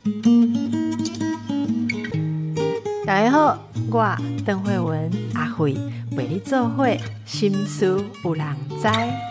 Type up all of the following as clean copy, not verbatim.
大家好，我邓惠文阿惠陪你做伙心事有人知。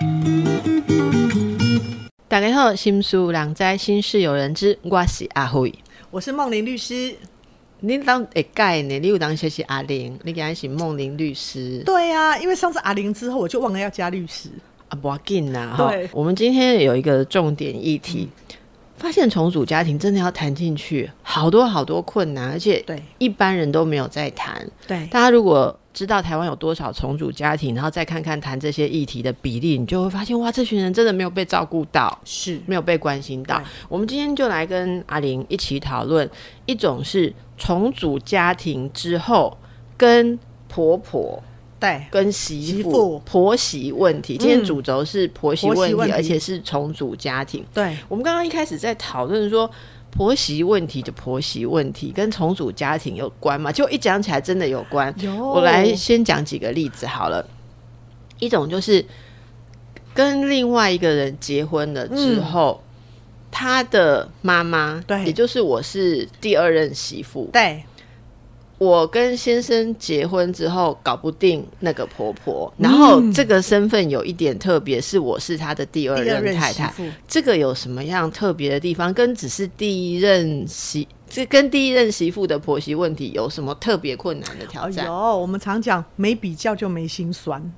大家好，心事有人知，心事有人知，我是阿惠， 我是梦玲律师。 你当会改呢？你有当时是阿玲，你今天是梦玲律师。 对啊，因为上次阿玲之后，我就忘了要加律师啊，不要紧啦。 对， 我们今天有一个重点议题。发现重组家庭真的要谈进去，好多好多困难，而且一般人都没有在谈。 对， 大家如果知道台湾有多少重组家庭，然后再看看谈这些议题的比例，你就会发现，哇，这群人真的没有被照顾到， 是没有被关心到。我们今天就来跟阿玲一起讨论，一种是重组家庭之后跟婆婆。 对， 跟媳妇婆媳问题，今天主轴是婆媳问题，而且是重组家庭。 对， 我们刚刚一开始在讨论说婆媳问题的婆媳问题跟重组家庭有关嘛？就一讲起来真的有关。我来先讲几个例子好了。一种就是跟另外一个人结婚了之后，他的妈妈，也就是我是第二任媳妇， 对。 我跟先生结婚之后搞不定那个婆婆，然后这个身份有一点特别，是我是她的第二任太太。这个有什么样特别的地方？跟只是第一任跟第一任媳妇的婆媳问题有什么特别困难的挑战？ 我们常讲没比较就没心酸，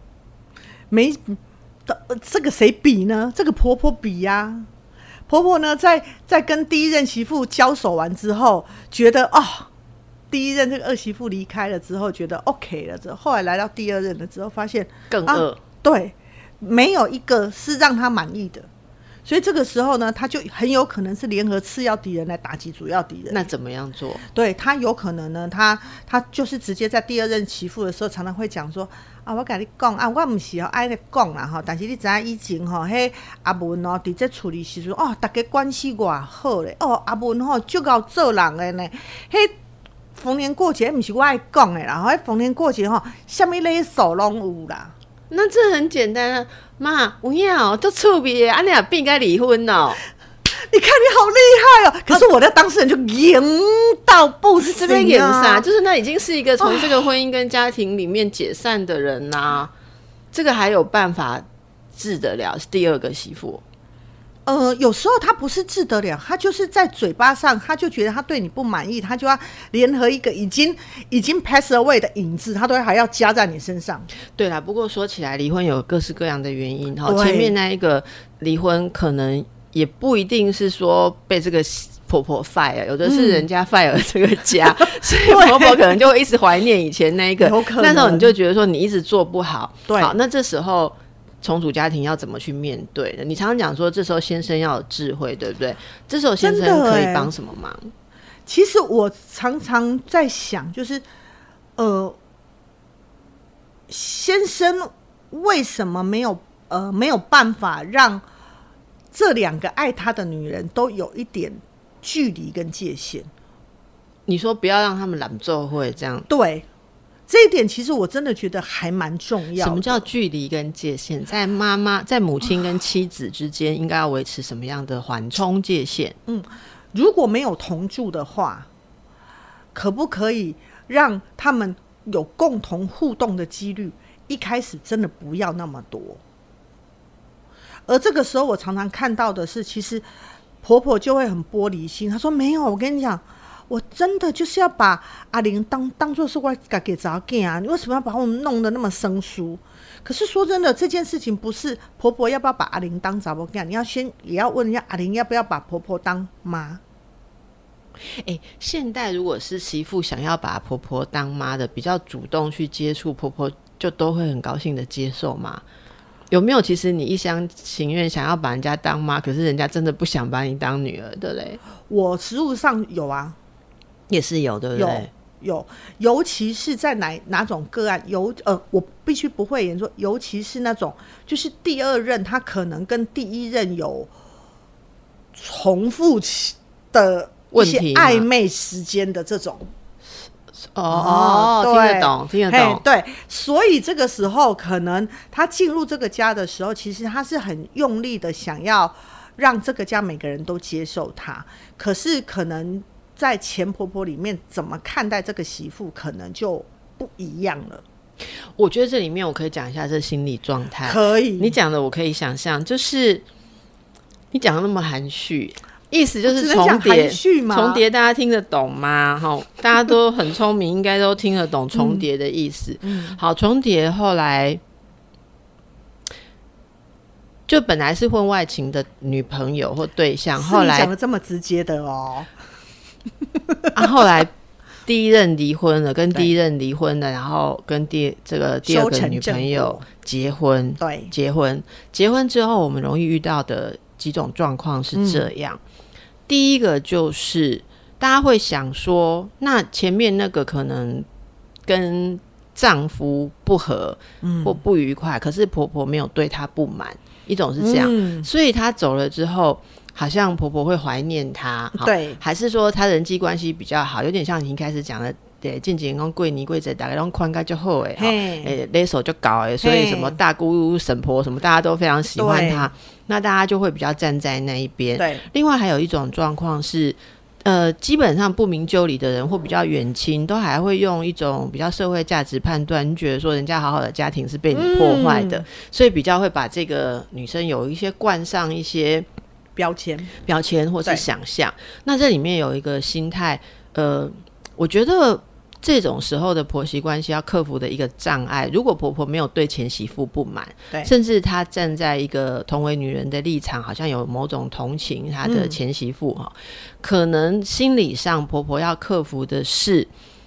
这个谁比呢？这个婆婆比呀。婆婆呢，在跟第一任媳妇交手完之后，觉得第一任这个二媳妇离开了之后觉得 OK 了之后，后来来到第二任了之后发现更恶， 对，没有一个是让他满意的，所以这个时候呢，他就很有可能是联合次要敌人来打击主要敌人。 那怎么样做？ 对，他有可能呢，他就是直接在第二任媳妇的时候常常会讲说我跟你讲我不是爱你讲啦但是你知道以前迄阿文在这处理时阵大家关系多好咧阿文就够做人的呢逢年过节不是我爱讲的啦，逢年过节什么礼数拢有啦。 那这很简单啊，妈，有影都趣味的，你也不应该离婚哦。 你看你好厉害哦！可是我的当事人就赢到不行啊！ 这边赢啥？就是那已经是一个从这个婚姻跟家庭里面解散的人啦，这个还有办法治得了？是第二个媳妇。 有时候他不是治得了，他就是在嘴巴上，他就觉得他对你不满意，他就要联合一个已经 pass away 的影子，他都还要加在你身上。 对啦，不过说起来，离婚有各式各样的原因。前面那一个离婚可能也不一定是说被这个婆婆 fire， 有的是人家 fire 这个家，所以婆婆可能就会一直怀念以前那一个，那时候你就觉得说你一直做不好。好，那这时候重组家庭要怎么去面对的？你常常讲说这时候先生要有智慧，对不对？这时候先生可以帮什么忙？ 其实我常常在想，就是先生为什么没有办法让这两个爱他的女人都有一点距离跟界限？ 你说不要让他们揽奏会这样？ 对。这一点其实我真的觉得还蛮重要的。 什么叫距离跟界限？在母亲跟妻子之间应该要维持什么样的缓冲界限？ 如果没有同住的话，可不可以让他们有共同互动的几率一开始真的不要那么多？而这个时候我常常看到的是，其实婆婆就会很玻璃心，她说没有，我跟你讲，我真的就是要把阿玲当作是我自己的查某囝啊！你为什么要把我们弄得那么生疏？可是说真的，这件事情不是婆婆要不要把阿玲当查某囝，你要先也要问一下阿玲要不要把婆婆当妈。 现代如果是媳妇想要把婆婆当妈的，比较主动去接触婆婆，就都会很高兴的接受吗？有没有其实你一厢情愿想要把人家当妈，可是人家真的不想把你当女儿的嘞？ 我实务上有啊， 也是有，对不对？ 有，尤其是在哪种个案，我必须不讳言说，尤其是那种就是第二任他可能跟第一任有重复的一些暧昧时间的这种。 听得懂。 对，所以这个时候可能他进入这个家的时候，其实他是很用力的想要让这个家每个人都接受她。可是可能在前婆婆里面怎么看待这个媳妇，可能就不一样了。 我觉得这里面我可以讲一下这心理状态。 可以， 你讲的我可以想象，就是你讲的那么含蓄，意思就是重叠，重叠大家听得懂吗？大家都很聪明，应该都听得懂重叠的意思。好，重叠后来就本来是婚外情的女朋友或对象，后来讲的这么直接的哦。 后来第一任离婚了，跟第一任离婚了，然后跟第二个女朋友结婚。对，结婚之后，我们容易遇到的几种状况是这样。第一个就是大家会想说，那前面那个可能跟丈夫不和或不愉快，可是婆婆没有对她不满，一种是这样，所以她走了之后。好像婆婆会怀念她，对，还是说她人际关系比较好，有点像你一开始讲的，对，近几年讲贵妮贵姐大家都宽该就好诶，勒手就高诶，所以什么大姑婶婆什么大家都非常喜欢她，那大家就会比较站在那一边。对，另外还有一种状况是。基本上不明就里的人或比较远亲都还会用一种比较社会价值判断，你觉得说人家好好的家庭是被你破坏的，所以比较会把这个女生有一些冠上一些标签或是想象。那这里面有一个心态，我觉得这种时候的婆媳关系要克服的一个障碍，如果婆婆没有对前媳妇不满，甚至她站在一个同为女人的立场，好像有某种同情她的前媳妇，可能心理上婆婆要克服的是，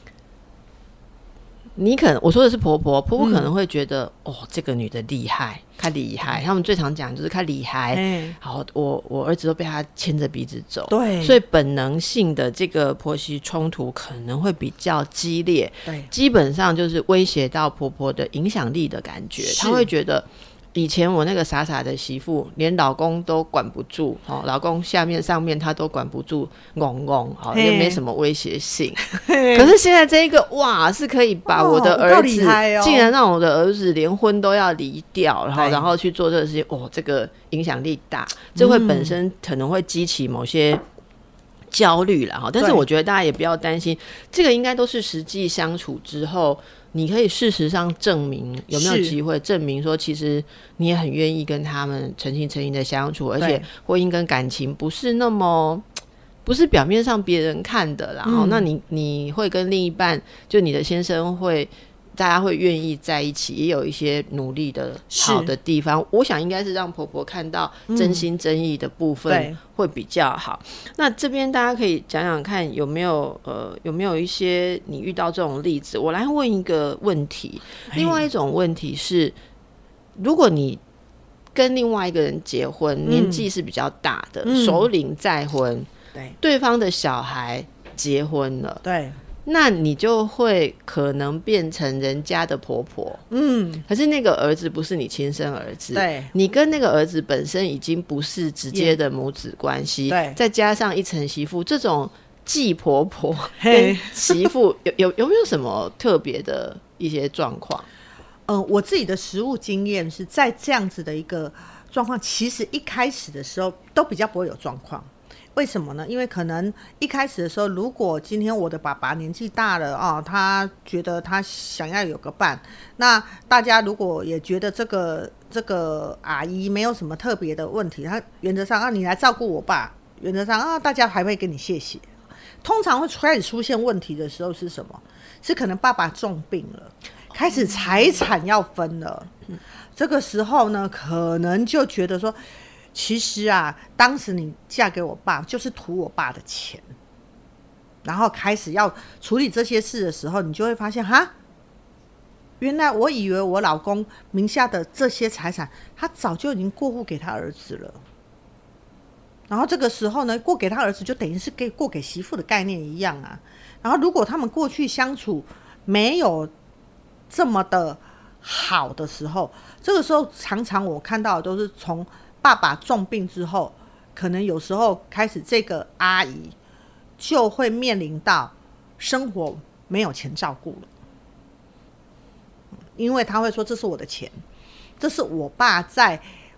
你可能我说的是婆婆可能会觉得，这个女的厉害，她厉害，他们最常讲就是她厉害，好，我儿子都被她牵着鼻子走，对，所以本能性的这个婆媳冲突可能会比较激烈，对，基本上就是威胁到婆婆的影响力的感觉，她会觉得。以前我那个傻傻的媳妇连老公都管不住，老公下面上面她都管不住，也没什么威胁性。可是现在这一个哇，是可以把我的儿子，竟然让我的儿子连婚都要离掉，然后去做这个事情，这个影响力大，这会本身可能会激起某些焦虑啦，但是我觉得大家也不要担心，这个应该都是实际相处之后你可以事实上证明，有没有机会证明说其实你也很愿意跟他们诚心诚意的相处，而且婚姻跟感情不是那么不是表面上别人看的啦，那你会跟另一半，就你的先生会大家会愿意在一起，也有一些努力的好的地方，我想应该是让婆婆看到真心真意的部分会比较好。那这边大家可以讲讲看有没有一些你遇到这种例子。我来问一个问题，另外一种问题是，如果你跟另外一个人结婚，年纪是比较大的，首领再婚，对方的小孩结婚了，对，那你就会可能变成人家的婆婆，可是那个儿子不是你亲生儿子，对，你跟那个儿子本身已经不是直接的母子关系，对，再加上一层媳妇，这种继婆婆跟媳妇有没有什么特别的一些状况？ 我自己的实务经验是在这样子的一个状况，其实一开始的时候都比较不会有状况。为什么呢？因为可能一开始的时候，如果今天我的爸爸年纪大了他觉得他想要有个伴，那大家如果也觉得这个阿姨没有什么特别的问题，他原则上你来照顾我爸，原则上大家还会跟你谢谢。通常会开始出现问题的时候是什么？是可能爸爸重病了，开始财产要分了，这个时候呢，可能就觉得说，其实当时你嫁给我爸就是图我爸的钱，然后开始要处理这些事的时候，你就会发现原来我以为我老公名下的这些财产，他早就已经过户给他儿子了。然后这个时候呢，过给他儿子就等于是过给媳妇的概念一样啊。然后如果他们过去相处没有这么的好的时候，这个时候常常我看到的都是从爸爸重病之后，可能有时候开始这个阿姨就会面临到生活没有钱照顾了，因为他会说这是我的钱，这是我爸在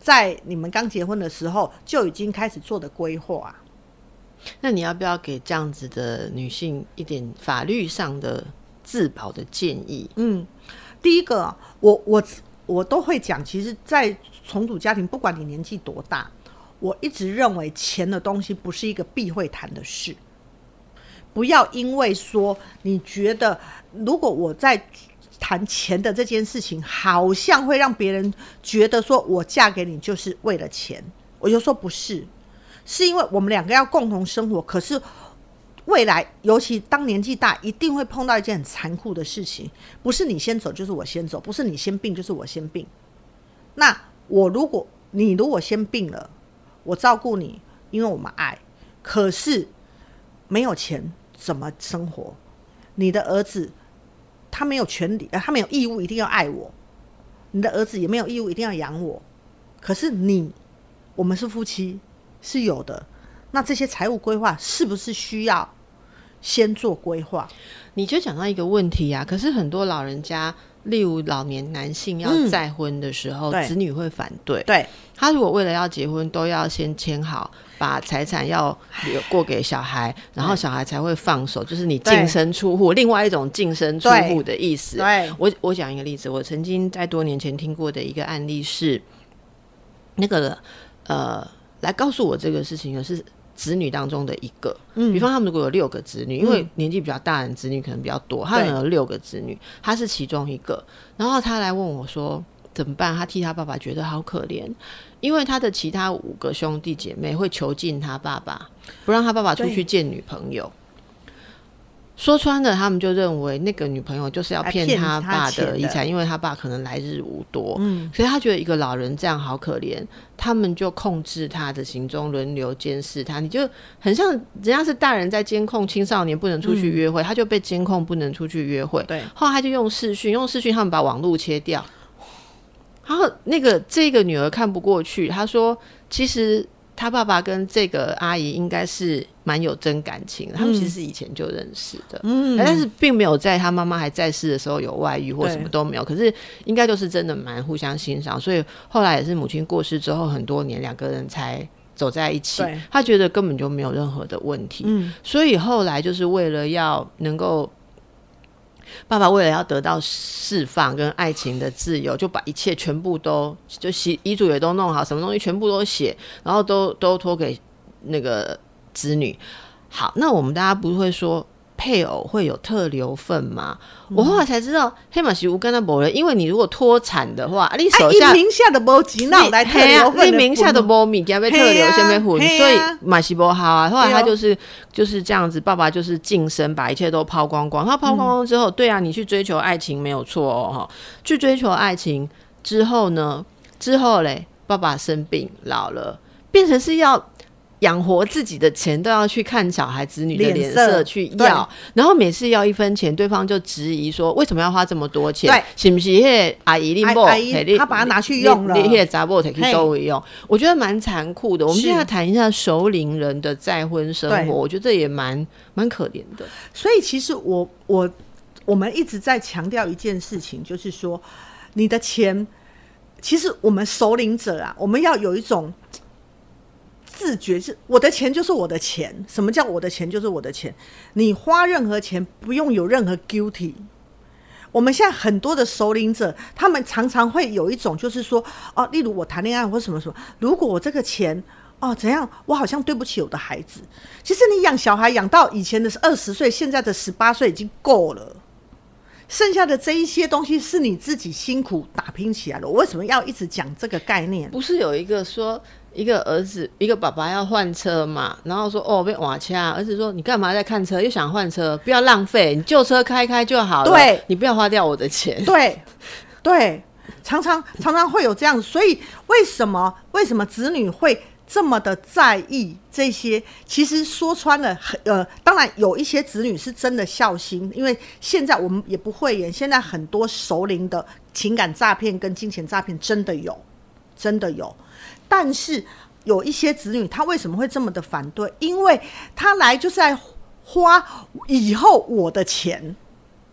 在你们刚结婚的时候就已经开始做的规划。 那你要不要给这样子的女性一点法律上的自保的建议？ 第一个，我都会讲，其实在重组家庭不管你年纪多大，我一直认为钱的东西不是一个避讳谈的事。不要因为说你觉得如果我在谈钱的这件事情好像会让别人觉得说我嫁给你就是为了钱，我就说不是，是因为我们两个要共同生活，可是未来尤其当年纪大一定会碰到一件很残酷的事情，不是你先走就是我先走，不是你先病就是我先病。那你如果先病了，我照顾你，因为我们爱，可是没有钱怎么生活？你的儿子他没有权利，他没有义务一定要爱我，你的儿子也没有义务一定要养我，可是我们是夫妻是有的，那这些财务规划是不是需要先做规划？ 你就讲到一个问题啊，可是很多老人家，例如老年男性要再婚的时候，子女会反对。 对， 他如果为了要结婚，都要先签好，把财产要过给小孩，然后小孩才会放手，就是你净身出户，另外一种净身出户的意思。 对， 我讲一个例子，我曾经在多年前听过的一个案例是，那个来告诉我这个事情的是子女当中的一个，比方他们如果有6个子女，因为年纪比较大的子女可能比较多，他可能有6个子女，他是其中一个，然后他来问我说怎么办，他替他爸爸觉得好可怜，因为他的其他5个兄弟姐妹会囚禁他爸爸，不让他爸爸出去见女朋友。说穿了，他们就认为那个女朋友就是要骗他爸的遗产，因为他爸可能来日无多，所以他觉得一个老人这样好可怜，他们就控制他的行踪，轮流监视他。你就很像人家是大人在监控青少年不能出去约会，他就被监控不能出去约会。对，后来他就用视讯，他们把网路切掉。然后这个女儿看不过去，她说其实他爸爸跟这个阿姨应该是蛮有真感情的，他们其实以前就认识的，但是并没有在他妈妈还在世的时候有外遇或什么都没有，可是应该就是真的蛮互相欣赏，所以后来也是母亲过世之后很多年2个人才走在一起，他觉得根本就没有任何的问题，所以后来就是为了要能够爸爸为了要得到释放跟爱情的自由，就把一切全部都就遗嘱也都弄好，什么东西全部都写，然后都托给那个子女。好，那我们大家不会说配偶会有特留份吗？我后来才知道黑马是无跟他没人，因为你如果脱产的话，你手下名下的没钱哪来特留份？ 你名下的没米给他被特留先被混，所以马是不好啊。后来他就是这样子，爸爸就是净身，把一切都抛光光。他抛光光之后，对啊，你去追求爱情没有错哦，去追求爱情之后呢？爸爸生病老了，变成是要养活自己的钱都要去看小孩子女的脸色去要，然后每次要1分钱，对方就质疑说为什么要花这么多钱？是不是那阿姨他把它拿去用了？ 那杂货可以都会用，我觉得蛮残酷的。我们现在谈一下熟龄人的再婚生活，我觉得这也蛮可怜的。 所以其实我们一直在强调一件事情，就是说你的钱，其实我们熟龄者啊，我们要有一种自觉，是我的钱就是我的钱。什么叫我的钱就是我的钱？你花任何钱不用有任何 guilty。我们现在很多的熟龄者，他们常常会有一种就是说，例如我谈恋爱或什么什么，如果我这个钱怎样，我好像对不起我的孩子。其实你养小孩养到以前的20岁，现在的18岁已经够了。剩下的这一些东西是你自己辛苦打拼起来的。我为什么要一直讲这个概念？ 不是有一个说一个儿子一个爸爸要换车嘛，然后说被瓦掐，儿子说你干嘛在看车，又想换车，不要浪费，你旧车开开就好了，对，你不要花掉我的钱。 对，常常会有这样。所以为什么子女会这么的在意这些？其实说穿了，当然有一些子女是真的孝心，因为现在我们也不会演，现在很多熟龄的情感诈骗跟金钱诈骗真的有，但是有一些子女他为什么会这么的反对？因为他来就是在花以后我的钱。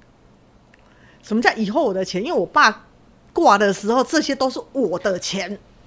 什么叫以后我的钱？因为我爸挂的时候，这些都是我的钱。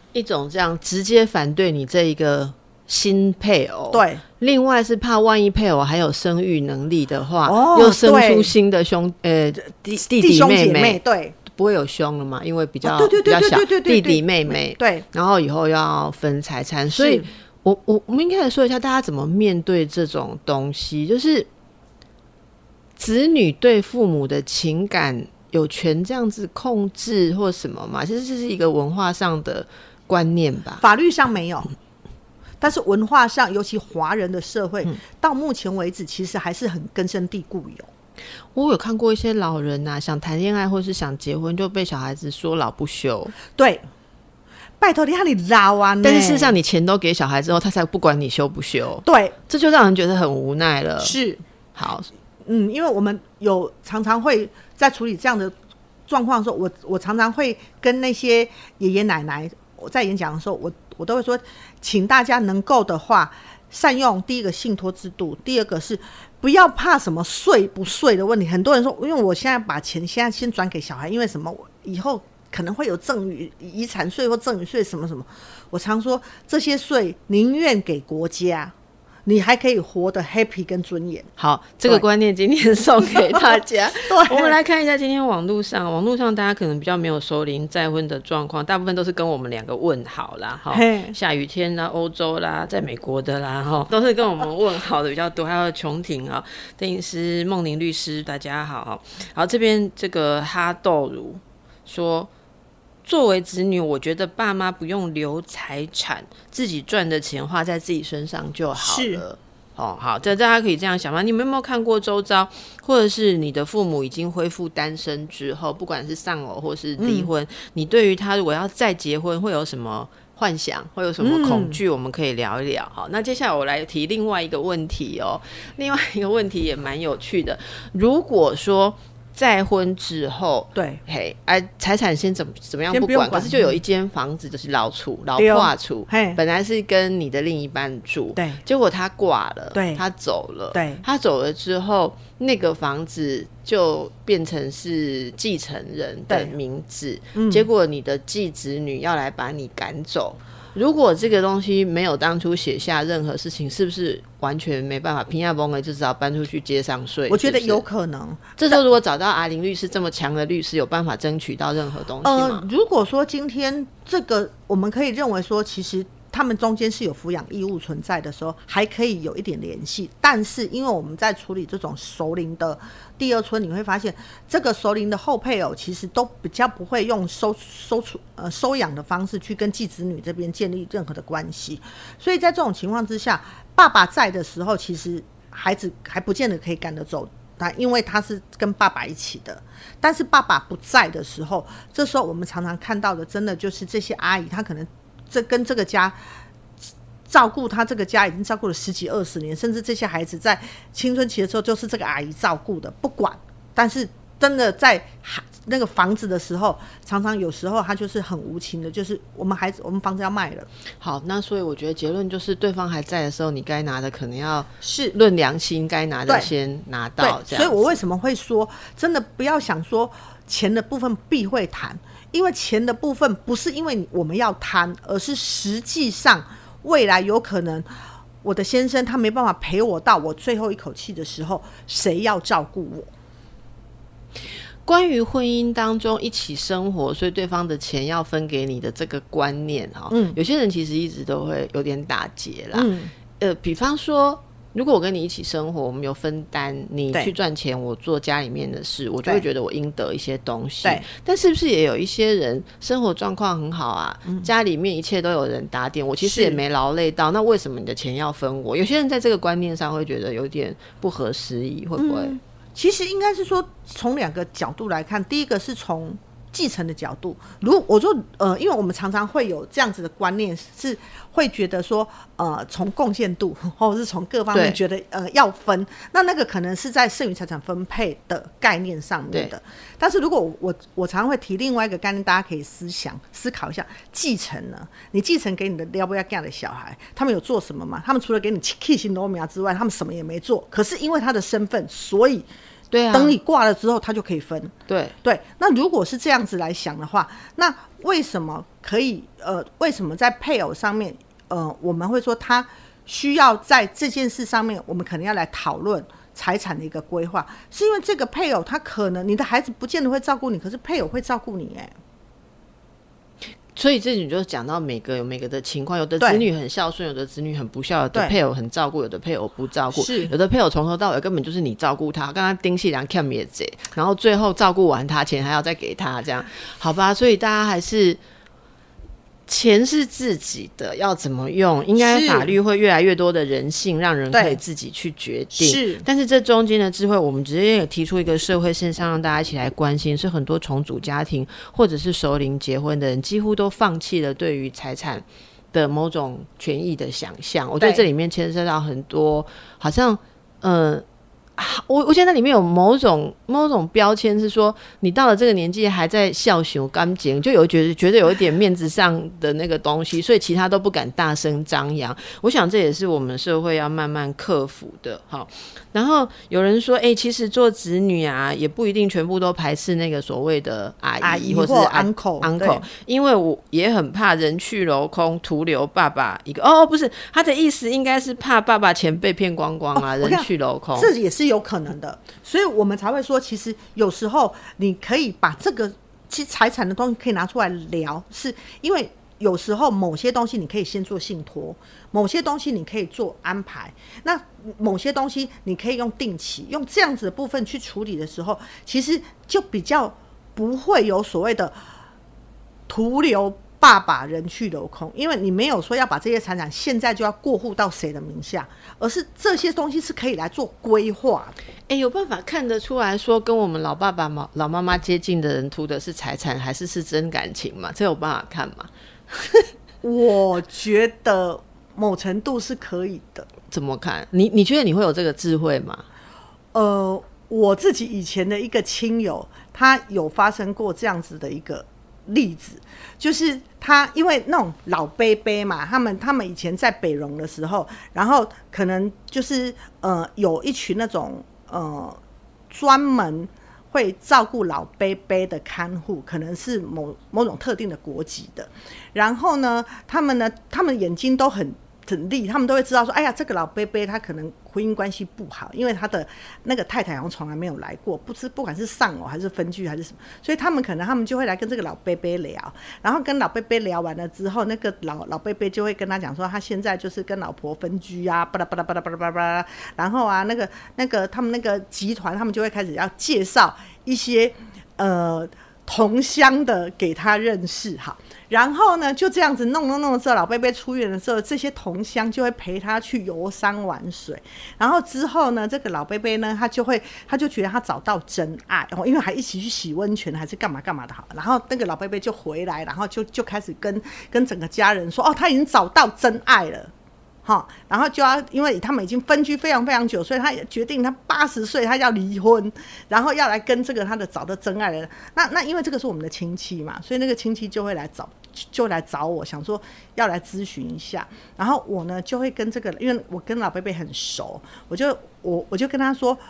一种这样直接反对你这一个新配偶， 对， 另外是怕万一配偶还有生育能力的话， 又生出新的弟弟妹妹， 对， 不会有兄了嘛？因为比较小，弟弟妹妹， 对， 然后以后要分财产，所以我们应该来说一下，大家怎么面对这种东西，就是子女对父母的情感有权这样子控制或什么嘛？其实这是一个文化上的观念吧， 法律上没有。但是文化上，尤其华人的社会，到目前为止其实还是很根深蒂固有。 我有看过一些老人啊，想谈恋爱或是想结婚，就被小孩子说老不休。 对，拜托你看你老啊！ 但是事实上，你钱都给小孩之后，他才不管你休不休。 对， 这就让人觉得很无奈了。 是， 好， 因为我们有常常会在处理这样的状况的时候，我常常会跟那些爷爷奶奶，我在演讲的时候，我都会说，请大家能够的话，善用第一个信托制度，第二个是不要怕什么税不税的问题。很多人说，因为我现在把钱现在先转给小孩，因为什么，以后可能会有赠与遗产税或赠与税什么什么。我常说，这些税宁愿给国家，你还可以活得 happy 跟尊严。 好，这个观念今天送给大家。 对， 我们来看一下今天网络上大家可能比较没有熟龄再婚的状况，大部分都是跟我们两个问好啦，下雨天啦、欧洲啦、在美国的啦，都是跟我们问好的比较多。还有琼婷啊、邓医师、梦玲律师，大家好。好，这边这个哈豆如说，作为子女，我觉得爸妈不用留财产，自己赚的钱花在自己身上就好了。好，大家可以这样想吗？你们有没有看过周遭，或者是你的父母已经恢复单身之后，不管是丧偶或是离婚，你对于他如果要再结婚，会有什么幻想，会有什么恐惧？我们可以聊一聊。好，那接下来我来提另外一个问题哦。另外一个问题也蛮有趣的，如果说再婚之后， 对， 财产先怎么样不管，可是就有一间房子就是老挂厝，本来是跟你的另一半住， 对， 结果他挂了， 对， 他走了， 对， 他走了之后，那个房子就变成是继承人的名字，结果你的继子女要来把你赶走。如果这个东西没有当初写下任何事情，是不是完全没办法平亚崩了，就只好搬出去接上税？ 我觉得有可能。 这时候如果找到阿玲律师这么强的律师，有办法争取到任何东西吗？ 如果说今天这个我们可以认为说，其实他们中间是有抚养义务存在的时候，还可以有一点联系。但是因为我们在处理这种熟龄的第二春，你会发现这个熟龄的后配偶其实都比较不会用收养的方式去跟继子女这边建立任何的关系。所以在这种情况之下，爸爸在的时候，其实孩子还不见得可以赶得走他，因为他是跟爸爸一起的。但是爸爸不在的时候，这时候我们常常看到的，真的就是这些阿姨，她可能跟这个家照顾他，这个家已经照顾了10几20年，甚至这些孩子在青春期的时候就是这个阿姨照顾的，不管。但是真的在那个房子的时候，常常有时候他就是很无情的，就是我们房子要卖了。 好，那所以我觉得结论就是，对方还在的时候，你该拿的可能要是论良心，该拿的先拿到。这样， 所以我为什么会说，真的不要想说钱的部分避讳谈，因为钱的部分不是因为我们要贪，而是实际上未来有可能我的先生他没办法陪我到我最后一口气的时候，谁要照顾我？ 关于婚姻当中一起生活，所以对方的钱要分给你的这个观念，有些人其实一直都会有点打结啦。比方说，如果我跟你一起生活，我们有分担，你去赚钱，我做家里面的事，我就会觉得我应得一些东西。但是不是也有一些人生活状况很好啊，家里面一切都有人打点，我其实也没劳累到，那为什么你的钱要分我？有些人在这个观念上会觉得有点不合时宜，会不会？ 其实应该是说从2个角度来看，第一个是从继承的角度，我说因为我们常常会有这样子的观念，是会觉得说从贡献度或者是从各方面觉得要分，那个可能是在剩余财产分配的概念上面的。但是如果我常常会提另外一个概念，大家可以思考一下，继承呢？你继承给你的要不要干的小孩，他们有做什么吗？他们除了给你 K 型罗米亚之外，他们什么也没做。可是因为他的身份，所以对啊， 等你挂了之后他就可以分。 对对，那如果是这样子来想的话，那为什么可以为什么在配偶上面我们会说他需要在这件事上面我们可能要来讨论财产的一个规划，是因为这个配偶他可能你的孩子不见得会照顾你，可是配偶会照顾你所以这你就讲到每个有每个的情况，有的子女很孝顺，有的子女很不孝，有的配偶很照顾，有的配偶不照顾，有的配偶从头到尾根本就是你照顾他，刚刚丁细良看也贼，然后最后照顾完他钱还要再给他，这样好吧？所以大家还是钱是自己的，要怎么用，应该法律会越来越多的人性，让人可以自己去决定。是，但是这中间的智慧，我们直接也提出一个社会现象，让大家一起来关心，是很多重组家庭或者是熟龄结婚的人，几乎都放弃了对于财产的某种权益的想象。我觉得这里面牵涉到很多，好像我觉得那里面有某种标签是说，你到了这个年纪还在孝顺干净，就有觉得有一点面子上的那个东西，所以其他都不敢大声张扬。我想这也是我们社会要慢慢克服的。好，然后有人说，其实做子女啊，也不一定全部都排斥那个所谓的阿姨或是 uncle， 因为我也很怕人去楼空，徒留爸爸一个。不是，他的意思应该是怕爸爸钱被骗光光啊，人去楼空， 这也是有可能的，所以我们才会说，其实有时候你可以把这个其实财产的东西可以拿出来聊，是因为有时候某些东西你可以先做信托，某些东西你可以做安排，那某些东西你可以用定期，用这样子的部分去处理的时候，其实就比较不会有所谓的徒留爸爸人去楼空，因为你没有说要把这些财产现在就要过户到谁的名下，而是这些东西是可以来做规划的。 有办法看得出来说跟我们老爸爸老妈妈接近的人图的是财产还是真感情吗？这有办法看吗？ 我觉得某程度是可以的。 怎么看？你觉得你会有这个智慧吗？ 我自己以前的一个亲友，他有发生过这样子的一个例子，就是他因为那种老伯伯嘛，他们以前在北荣的时候，然后可能就是有一群那种专门会照顾老伯伯的看护，可能是某种特定的国籍的，然后呢他们眼睛都很利，他们都会知道说，哎呀，这个老伯伯他可能婚姻关系不好，因为他的那个太太好像从来没有来过，不管是丧偶还是分居还是什么，所以他们就会来跟这个老伯伯聊，然后跟老伯伯聊完了之后，那个老伯伯就会跟他讲说，他现在就是跟老婆分居啊，巴拉巴拉巴拉巴拉巴拉，然后啊，那个他们那个集团，他们就会开始要介绍一些同乡的给他认识，好，然后呢就这样子弄之后，老伯伯出院的时候，这些同乡就会陪他去游山玩水，然后之后呢，这个老伯伯呢，他就觉得他找到真爱，因为还一起去洗温泉还是干嘛干嘛的好，然后那个老伯伯就回来，然后就开始跟整个家人说，他已经找到真爱了。然后就要，因为他们已经分居非常非常久，所以他也决定他80岁他要离婚，然后要来跟这个他的找的真爱的人。那因为这个是我们的亲戚嘛，所以那个亲戚就会来找我，想说要来咨询一下。然后我呢就会跟这个，因为我跟老伯伯很熟，我就跟他说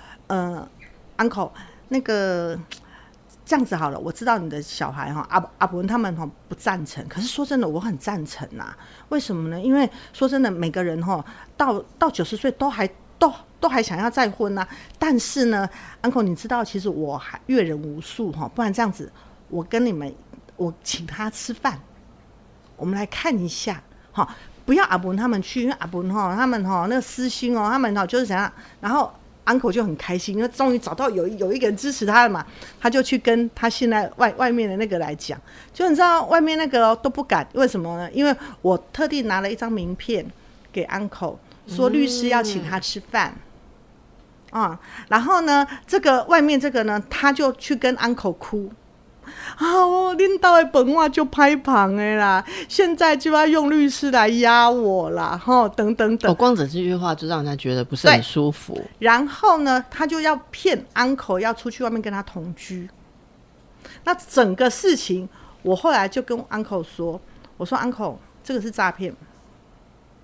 ，uncle 那个。这样子好了，我知道你的小孩阿伯他们不赞成，可是说真的我很赞成啊。为什么呢？因为说真的，每个人到90岁都还想要再婚啊。但是呢 uncle 你知道其实我还阅人无数，不然这样子我请他吃饭，我们来看一下，不要阿伯他们去，因为阿伯他们那个私心他们就是怎样，然后uncle 就很开心，因为终于找到有一个人支持他了嘛，他就去跟他现在外面的那个来讲，就你知道外面那个都不敢，为什么呢？因为我特地拿了一张名片给 uncle， 说律师要请他吃饭，然后呢，这个外面这个呢，他就去跟 uncle 哭。恁家的饭碗就歹芳的啦，现在就要用律师来压我啦，等等等。 光整这句话就让人家觉得不是很舒服。 然后呢，他就要骗 uncle 要出去外面跟他同居。那整个事情，我后来就跟 uncle 说，我说 uncle 这个是诈骗，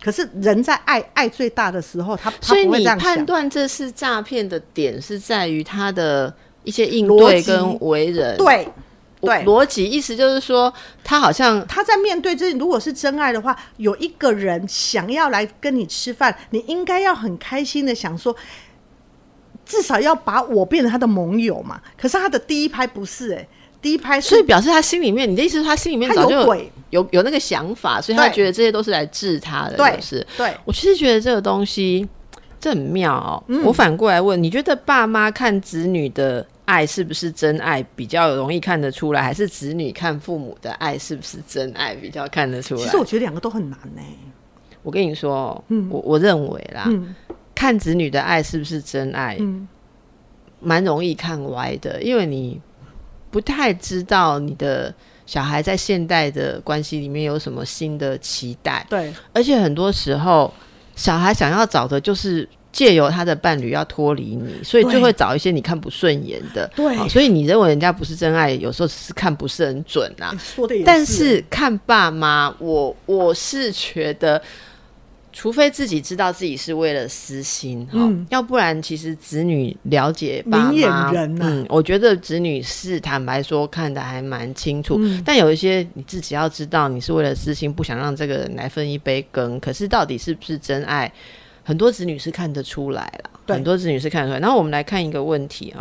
可是人在爱最大的时候，他所以你不会这样想。 判断这是诈骗的点是在于他的一些应对跟为人， 对逻辑，意思就是说他好像他在面对这，如果是真爱的话，有一个人想要来跟你吃饭，你应该要很开心的想说，至少要把我变成他的盟友嘛。可是他的第一拍不是第一拍是， 所以表示他心里面，你的意思是他心里面早就有那个想法，所以他觉得这些都是来治他的， 对， 就是对。 我其实觉得这个东西这很妙哦。我反过来问，你觉得爸妈看子女的爱是不是真爱比较容易看得出来，还是子女看父母的爱是不是真爱比较看得出来？ 其实我觉得两个都很难我跟你说我认为啦，看子女的爱是不是真爱蛮容易看歪的，因为你不太知道你的小孩在现代的关系里面有什么新的期待。 对， 而且很多时候小孩想要找的就是借由他的伴侣要脱离你，所以就会找一些你看不顺眼的。 对， 所以你认为人家不是真爱，有时候只是看不是很准啊。 说的也是。 但是看爸妈，我是觉得，除非自己知道自己是为了私心，要不然其实子女了解爸妈， 明眼人啊， 我觉得子女是坦白说看得还蛮清楚，但有一些你自己要知道，你是为了私心，不想让这个人来分一杯羹，可是到底是不是真爱？很多子女是看得出来啦，很多子女是看得出来。然后我们来看一个问题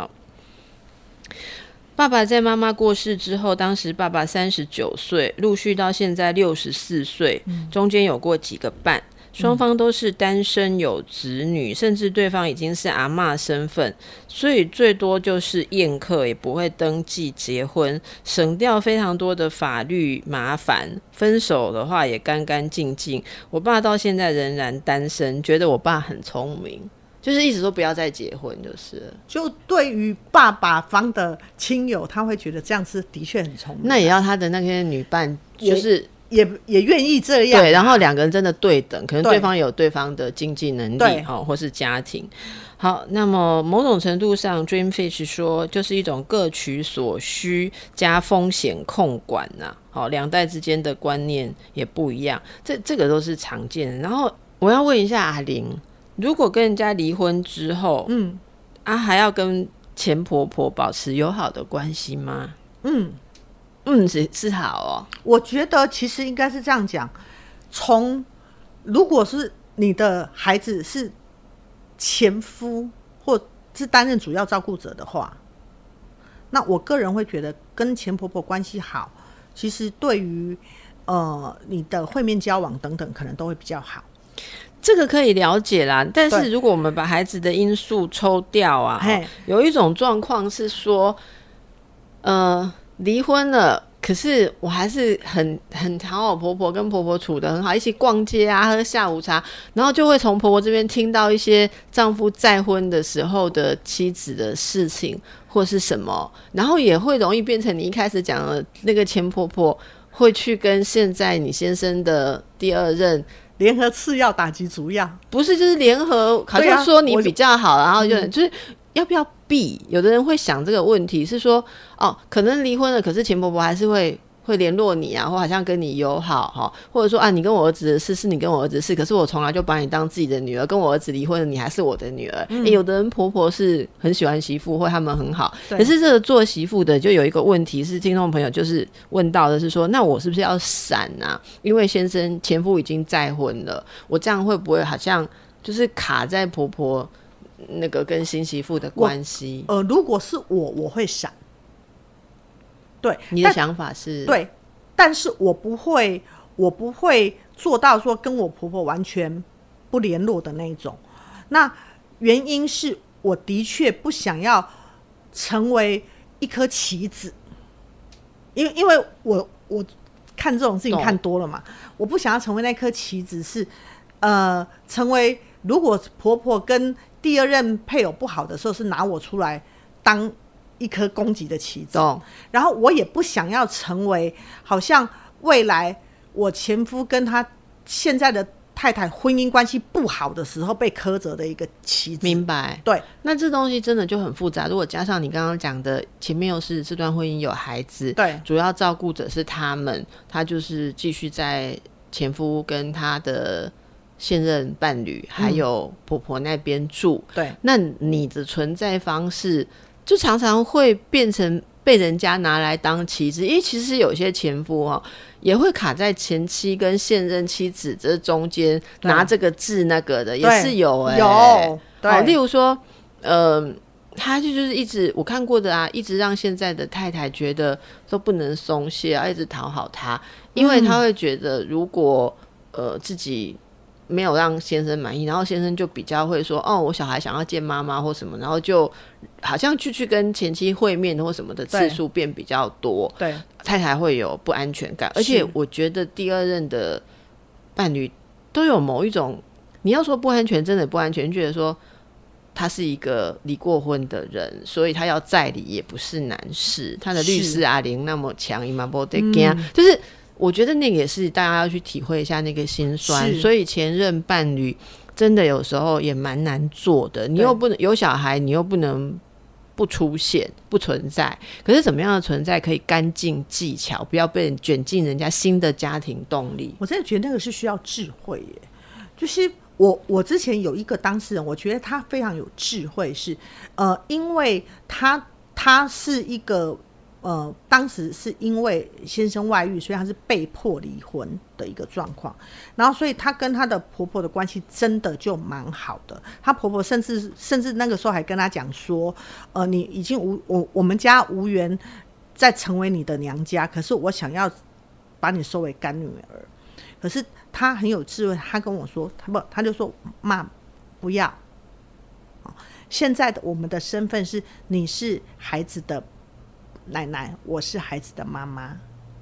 爸爸在妈妈过世之后，当时爸爸39岁，陆续到现在64岁，中间有过几个伴，双方都是单身有子女，甚至对方已经是阿嬷身份，所以最多就是宴客，也不会登记结婚，省掉非常多的法律麻烦，分手的话也干干净净。我爸到现在仍然单身，觉得我爸很聪明，就是一直说不要再结婚，就是了。 就对于爸爸方的亲友，他会觉得这样是的确很聪明。 那也要他的那些女伴就是也愿意这样， 对，然后两个人真的对等，可能对方有对方的经济能力或是家庭。好，那么某种程度上 Dreamfish 说就是一种各取所需加风险控管两代之间的观念也不一样，这个都是常见的。然后我要问一下阿玲，如果跟人家离婚之后还要跟前婆婆保持友好的关系吗？是好我觉得其实应该是这样讲，如果是你的孩子是前夫或是担任主要照顾者的话，那我个人会觉得跟前婆婆关系好，其实对于你的会面交往等等可能都会比较好。 这个可以了解啦，但是如果我们把孩子的因素抽掉有一种状况是说离婚了，可是我还是很讨好婆婆，跟婆婆处得很好，一起逛街喝下午茶，然后就会从婆婆这边听到一些丈夫再婚的时候的妻子的事情或是什么，然后也会容易变成你一开始讲的那个前婆婆会去跟现在你先生的第二任联合次要打击主要， 不是就是联合，好像说你比较好，然后就是要不要避？有的人会想这个问题是说，可能离婚了，可是前婆婆还是会联络你或好像跟你友好或者说你跟我儿子的事是你跟我儿子的事，可是我从来就把你当自己的女儿，跟我儿子离婚了，你还是我的女儿。有的人婆婆是很喜欢媳妇，或他们很好，可是这个做媳妇的就有一个问题是听众朋友就是问到的是说，那我是不是要闪因为前夫已经再婚了，我这样会不会好像就是卡在婆婆那个跟新媳妇的关系？ 如果是我会闪。对， 你的想法是对，但是我不会做到说跟我婆婆完全不联络的那种。那原因是我的确不想要成为一颗棋子，因为我看这种事情看多了嘛，我不想要成为那颗棋子，是成为如果婆婆跟第二任配偶不好的时候，是拿我出来当一颗攻击的棋子，然后我也不想要成为好像未来我前夫跟他现在的太太婚姻关系不好的时候被苛责的一个棋子。 明白。 对， 那这东西真的就很复杂，如果加上你刚刚讲的前面又是这段婚姻有孩子， 对， 主要照顾者是他就是继续在前夫跟他的现任伴侣还有婆婆那边住， 对， 那你的存在方式就常常会变成被人家拿来当棋子，因为其实有些前夫也会卡在前妻跟现任妻子这中间，拿这个治那个的也是有有，对， 例如说他就是一直我看过的啊，一直让现在的太太觉得都不能松懈啊，一直讨好他，因为他会觉得如果自己没有让先生满意，然后先生就比较会说我小孩想要见妈妈或什么，然后就好像去跟前妻会面或什么的次数变比较多， 对， 太太会有不安全感，而且我觉得第二任的伴侣都有某一种，你要说不安全真的不安全，觉得说他是一个离过婚的人，所以他要再离也不是难事，他的律师阿玲那么强，伊嘛不得惊，就是我觉得那个也是大家要去体会一下那个心酸，所以前任伴侣真的有时候也蛮难做的，你又不能有小孩，你又不能不出现不存在，可是怎么样的存在可以干净技巧，不要被人卷进人家新的家庭动力。 我真的觉得那个是需要智慧耶，就是我之前有一个当事人，我觉得他非常有智慧，是因为他是一个当时是因为先生外遇，所以他是被迫离婚的一个状况，然后所以他跟他的婆婆的关系真的就蛮好的，他婆婆甚至那个时候还跟他讲说你已经我们家无缘再成为你的娘家，可是我想要把你收为干女儿。可是他很有智慧，他跟我说他就说妈不要，现在的我们的身份是你是孩子的奶奶，我是孩子的妈妈，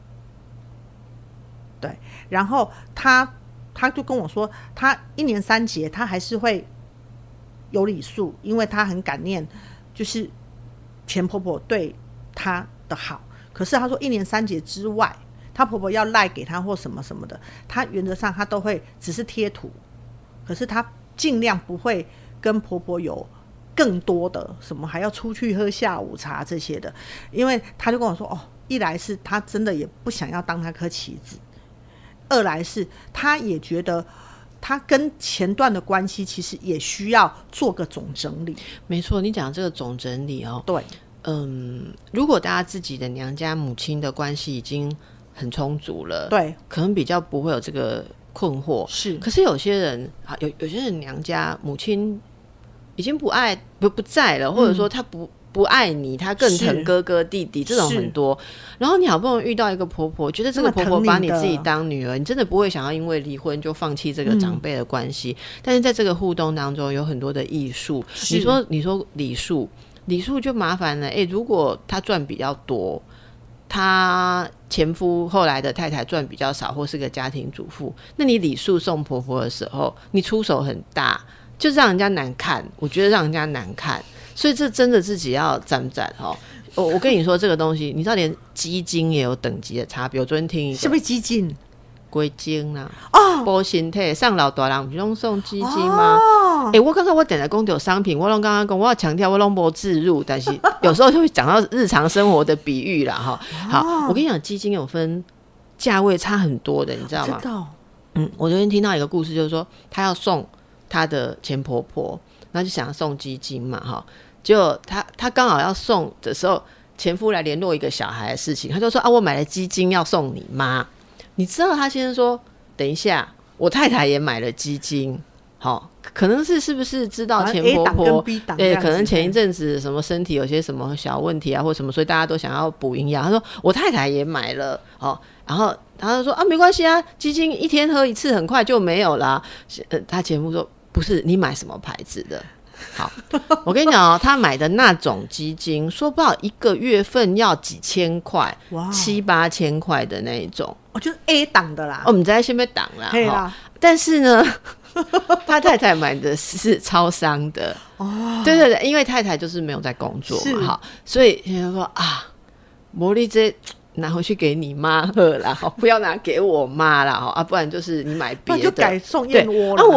对，然后他就跟我说他1年3节他还是会有礼数，因为他很感念就是前婆婆对他的好，可是他说1年3节之外，他婆婆要赖给他或什么什么的，他原则上他都会只是贴图，可是他尽量不会跟婆婆有更多的什么还要出去喝下午茶这些的，因为他就跟我说一来是他真的也不想要当他颗棋子，二来是他也觉得他跟前段的关系其实也需要做个总整理。 没错，你讲这个总整理对， 如果大家自己的娘家母亲的关系已经很充足了， 对， 可能比较不会有这个困惑。 是， 可是有些人有些人娘家母亲已经不在了，或者说他不爱你，他更疼哥哥弟弟，这种很多。然后你好不容易遇到一个婆婆，觉得这个婆婆把你自己当女儿，你真的不会想要因为离婚就放弃这个长辈的关系。但是在这个互动当中有很多的艺术，你说礼数就麻烦了。如果他赚比较多，他前夫后来的太太赚比较少，或是个家庭主妇，那你礼数送婆婆的时候，你出手很大，就让人家难看，我觉得让人家难看，所以这真的自己要沾我跟你说这个东西，你知道连基金也有等级的差别。我昨天听一个， 是不是基金？ 归金啦，保身体上老大人不用送基金吗？我刚刚我点了公有商品，我刚刚讲我要强调我都没置入，但是有时候就会讲到日常生活的比喻啦好，我跟你讲，基金有分价位差很多的，你知道吗？ 知道。 我昨天听到一个故事，就是说他要送他的前婆婆，然后就想要送基金嘛结果他刚好要送的时候，前夫来联络一个小孩的事情，他就说我买了基金要送你妈。你知道他先生说等一下我太太也买了基金，可能是不是知道前婆婆 A 档跟 B 档可能前一阵子什么身体有些什么小问题啊或什么，所以大家都想要补营养。他说我太太也买了然后他就说没关系啊，基金1天喝1次很快就没有啦。他前夫说不是，你买什么牌子的？好，我跟你讲他买的那种基金，说不好1个月份要几千块，7、8千块的那一种， 就是 A 档的啦。 我们在先被挡啦，但是呢，他太太买的是超商的对对对，因为太太就是没有在工作嘛，所以现在说魔力这拿回去给你妈喝啦，不要拿给我妈啦，不然就是你买别的， 就改送燕窝了。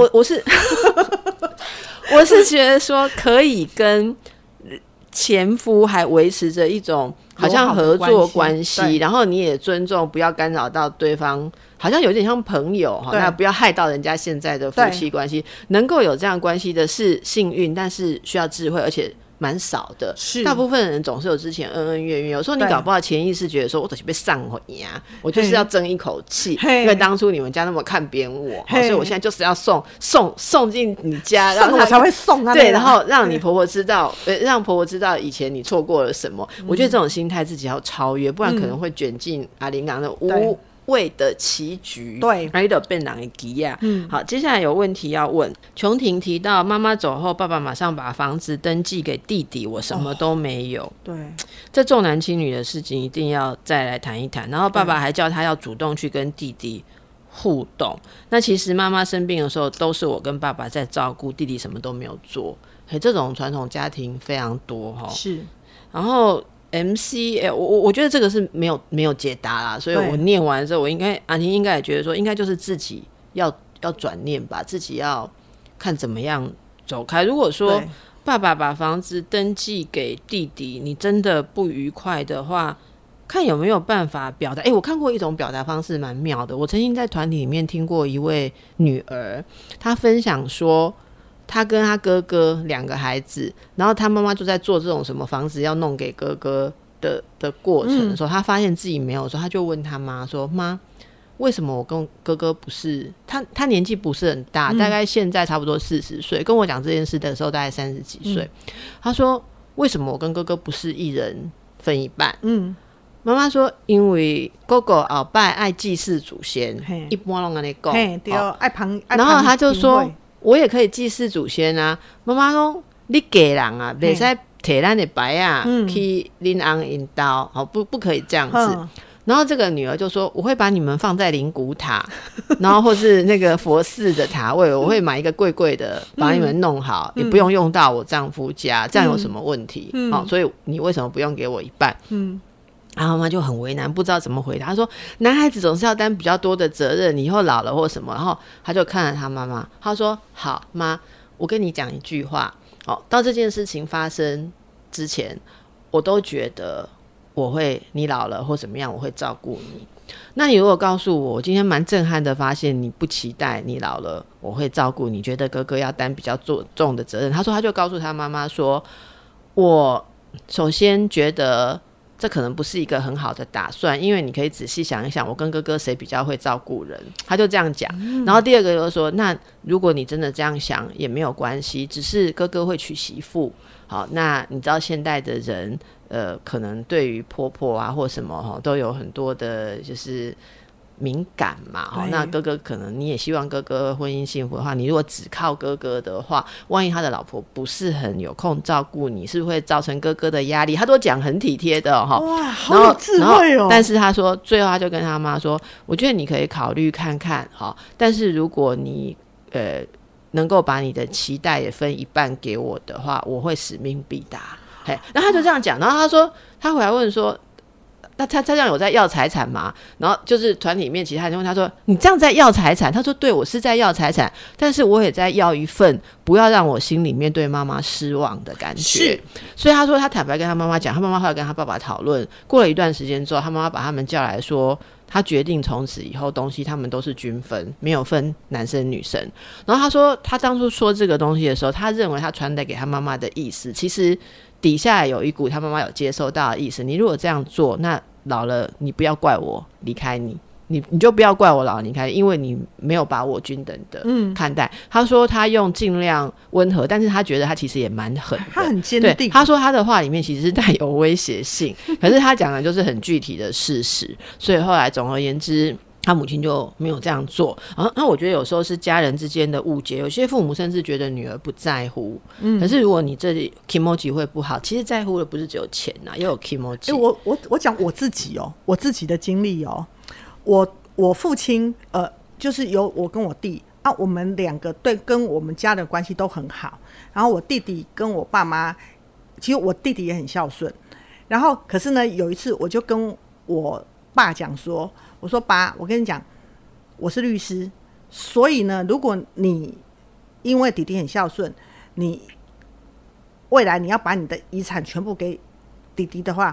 我是觉得说可以跟前夫还维持着一种好像合作关系，然后你也尊重，不要干扰到对方，好像有点像朋友，那不要害到人家现在的夫妻关系。能够有这样关系的是幸运，但是需要智慧，而且蛮少的。是大部分人总是有之前恩恩怨怨，有时候你搞不好潜意识觉得说，我就是被上回呀，我就是要争一口气，因为当初你们家那么看扁我，所以我现在就是要送进你家，然后我才会送啊。 对，然后让你婆婆知道，让婆婆知道以前你错过了什么。我觉得这种心态自己要超越，不然可能会卷进阿玲郎的无谓的棋局， 对， 还有变人的急呀。好，接下来有问题要问。琼婷提到，妈妈走后，爸爸马上把房子登记给弟弟，我什么都没有。 对， 这重男轻女的事情一定要再来谈一谈。然后爸爸还叫他要主动去跟弟弟互动。那其实妈妈生病的时候，都是我跟爸爸在照顾，弟弟什么都没有做。这种传统家庭非常多哈。是，然后。我觉得这个是没有解答啦，所以我念完之后，阿婷应该也觉得说，应该就是自己要转念吧，自己要看怎么样走开。如果说爸爸把房子登记给弟弟，你真的不愉快的话，看有没有办法表达。我看过一种表达方式蛮妙的，我曾经在团体里面听过一位女儿，她分享说。他跟他哥哥2个孩子，然后他妈妈就在做这种什么房子要弄给哥哥的过程的时候，他发现自己没有的时候，他就问他妈说：“妈，为什么我跟哥哥不是他年纪不是很大，大概现在差不多40岁，跟我讲这件事的时候大概30几岁。他说为什么我跟哥哥不是一人分一半？妈妈说因为哥哥后摆爱祭祀祖先，一般都这样讲， 对，爱旁， 然后他就说。我也可以祭祀祖先啊！妈妈说：“你家人啊，不使摕咱的牌啊，去恁翁因兜，好不可以这样子。”然后这个女儿就说：“我会把你们放在灵骨塔，然后或是那个佛寺的塔位，我会买一个贵贵的，把你们弄好，也不用用到我丈夫家，这样有什么问题？所以你为什么不用给我一半？”然后妈妈就很为难，不知道怎么回答。她说：“男孩子总是要担比较多的责任，你以后老了或什么。”然后她就看了她妈妈，她说：“好妈，我跟你讲一句话。到这件事情发生之前，我都觉得你老了或怎么样，我会照顾你。那你如果告诉我今天蛮震撼的发现，你不期待你老了我会照顾你，觉得哥哥要担比较重的责任。”她说：“她就告诉她妈妈说，我首先觉得。”这可能不是一个很好的打算，因为你可以仔细想一想，我跟哥哥谁比较会照顾人，他就这样讲。然后第二个就是说，那如果你真的这样想也没有关系，只是哥哥会娶媳妇。好，那你知道现代的人，可能对于婆婆啊或什么都有很多的就是敏感嘛。那哥哥可能你也希望哥哥婚姻幸福的话，你如果只靠哥哥的话，万一他的老婆不是很有空照顾你，是不是会造成哥哥的压力？他都讲很体贴的哇，好有智慧哦。 但是他说最后他就跟他妈说，我觉得你可以考虑看看，但是如果你能够把你的期待也分一半给我的话，我会使命必达。然后他就这样讲，然后他说他回来问说，那他这样有在要财产吗？然后就是团体里面其他人问他说，你这样在要财产？他说对，我是在要财产，但是我也在要一份不要让我心里面对妈妈失望的感觉。所以他说他坦白跟他妈妈讲，他妈妈后来跟他爸爸讨论，过了一段时间之后，他妈妈把他们叫来说，他决定从此以后东西他们都是均分，没有分男生女生。然后他说他当初说这个东西的时候，他认为他传达给他妈妈的意思其实底下有一股他妈妈有接收到的意思，你如果这样做，那老了你不要怪我离开你，你就不要怪我老了离开你，因为你没有把我均等的看待。他说他用尽量温和，但是他觉得他其实也蛮狠的， 他很坚定。 他说他的话里面其实是带有威胁性，可是他讲的就是很具体的事实。所以后来总而言之，他母亲就没有这样做。那我觉得有时候是家人之间的误解，有些父母甚至觉得女儿不在乎，可是如果你这里 kimoji 会不好，其实在乎的不是只有钱啊，也有 kimoji。 我讲我自己我自己的经历我父亲就是有我跟我弟啊，我们2个跟我们家的关系都很好。然后我弟弟跟我爸妈，其实我弟弟也很孝顺。然后可是呢，有一次我就跟我爸讲说，我说爸，我跟你讲，我是律师，所以呢，如果你因为弟弟很孝顺，你未来你要把你的遗产全部给弟弟的话，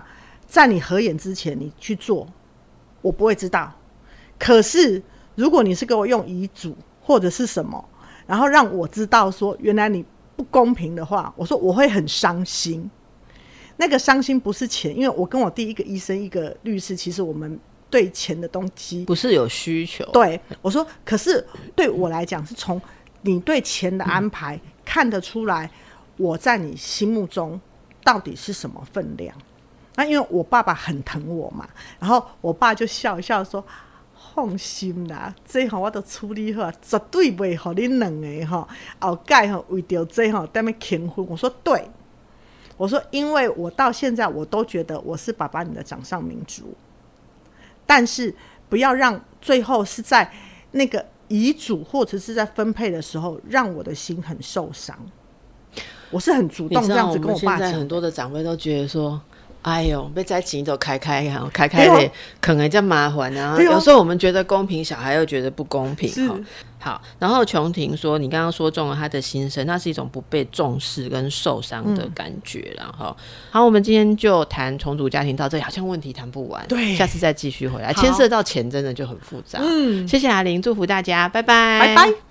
在你合眼之前你去做，我不会知道。可是如果你是给我用遗嘱或者是什么，然后让我知道说原来你不公平的话，我说我会很伤心。那个伤心不是钱，因为我跟我第一个医生一个律师，其实我们对钱的东西不是有需求。 对，我说可是对我来讲是从你对钱的安排看得出来我在你心目中到底是什么分量。那因为我爸爸很疼我嘛，然后我爸就笑一笑说放心啦，这我都处理好，绝对不会让你两个后盖为着这在那边离婚。我说对，我说因为我到现在我都觉得我是爸爸你的掌上明珠，但是不要让最后是在那个遗嘱或者是在分配的时候让我的心很受伤。我是很主动这样子跟我爸讲。 现在很多的长辈都觉得说哎呦被在钱都开的可能叫麻烦啊，有时候我们觉得公平，小孩又觉得不公平。好，然后琼婷说你刚刚说中了他的心声，那是一种不被重视跟受伤的感觉。然后好，我们今天就谈重组家庭到这里，好像问题谈不完，对，下次再继续回来，牵涉到钱真的就很复杂。谢谢阿玲，祝福大家，拜拜， 拜拜。